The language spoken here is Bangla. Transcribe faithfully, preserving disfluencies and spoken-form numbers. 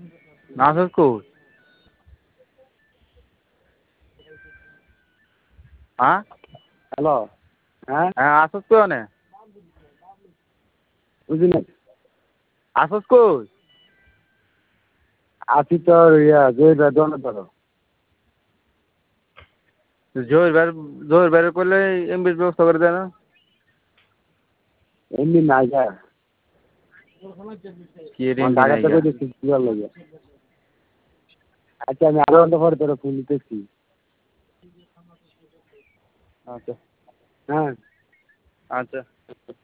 নাসুস কই? হ্যাঁ হ্যালো হ্যাঁ হ্যাঁ আসুস কই অনে? বুঝি নাই আসুস কই? আছি তোর ইয়া জয়ীর দোকানে ধরো জহির ভাই জহির ভাইরে কইলে এমবির ব্যবস্থা করে দেয় না? এমনি নাই যা কি রে আমার এমবি ঢাকাতে নাইগা? কই দেখছি কি ভালো লাগে আচ্ছা আমি আধা ঘন্টা পরে তোরা ফোন দিতেছি আচ্ছা হ্যাঁ আচ্ছা